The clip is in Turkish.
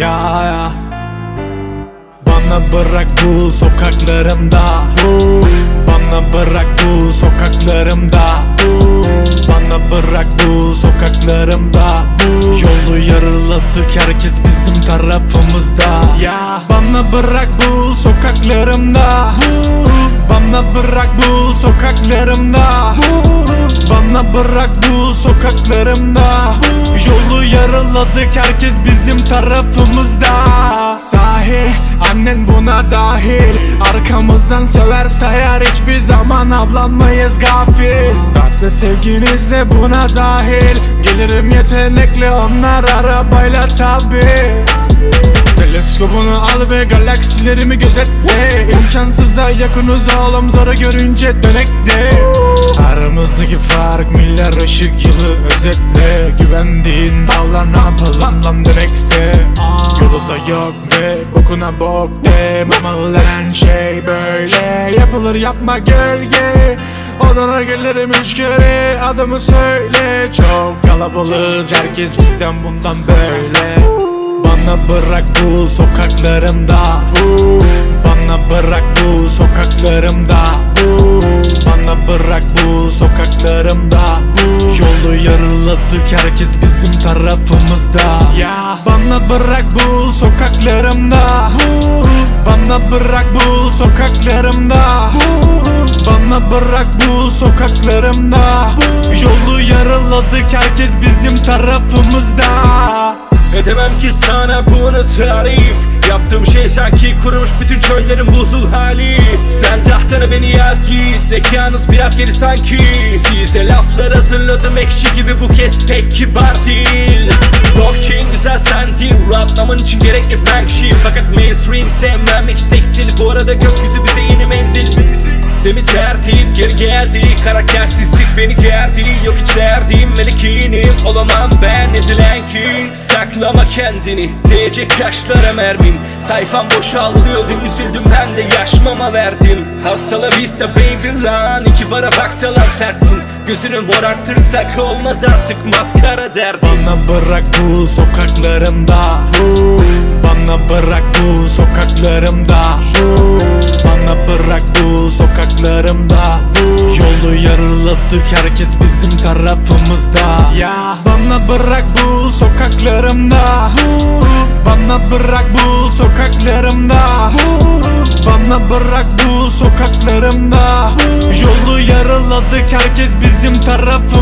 Ya bana bırak bu sokaklarımda, bana bırak bu sokaklarımda, bana bırak bu sokaklarımda. Yolu yarıladık, herkes bizim tarafımızda. Ya bana bırak bu sokaklarımda, bana bırak bu sokaklarımda, bana bırak bu sokaklarımda. Yolu yarıladık, herkes bizim tarafımızda. Sahi annen buna dahil, arkamızdan söverse eğer hiçbir zaman avlanmayız gafil. Sahte sevginiz de buna dahil, gelirim yetenekli onlar arabayla tabi. Teleskopunu al ve galaksilerimi gözetle, İmkansıza yakınız oğlum, zoru görünce dönekte. Aramızdaki fark milyar ışık yılı, özetle. Güvendiğin dağlar ne yapalım lan dönekse. Yolu da yok ve bokuna bok de. Mamalan şey böyle yapılır, yapma gölge. Odana gelirim 3 kere, adımı söyle. Çok kalabalığız, herkes bizden bundan böyle. Bana bırak bu sokaklarımda, bana bırak bu sokaklarımda, bana bırak bu sokaklarımda. Yolu yarıladık, herkes bizim tarafımızda. Ya bana bırak bu sokaklarımda, bana bırak bu sokaklarımda, bana bırak bu sokaklarımda. Yolu yarıladık, herkes bizim tarafımızda. Edemem ki sana bunu tarif, yaptığım şey sanki kurumuş bütün çöllerin buzul hali. Sen tahtana beni yaz git, zekanız biraz geri sanki. Size laflar hazırladım ekşi gibi, bu kez pek kibar değil. Blockchain güzel sen değil, rahatlaman için gerekli function. Fakat mainstream sevmem hiç tekstil, bu arada gökyüzü bize yeni menzil. Demi tertip geri geldi, karaktersizlik beni gerdi. Yok hiç derdim, melekinim olamam ben ezilen ki. Saklama kendini, değecek kaşlara mermim. Tayfam boşalıyordu, üzüldüm ben de yaş mama verdim. Hasta la vista baby lan, iki bara baksalar pertin. Gözünü morartırsak olmaz artık maskara derdim. Bana bırak bu sokaklarımda, bana bırak bu sokaklarımda, bana bırak bu sokaklarımda. Yolu yarıladık, herkes bizim tarafımızda. Ya bana bırak bu sokaklarımda, bana bırak bu sokaklarımda, bana bırak bu sokaklarımda. Yolu yarıladık, herkes bizim tarafımızda.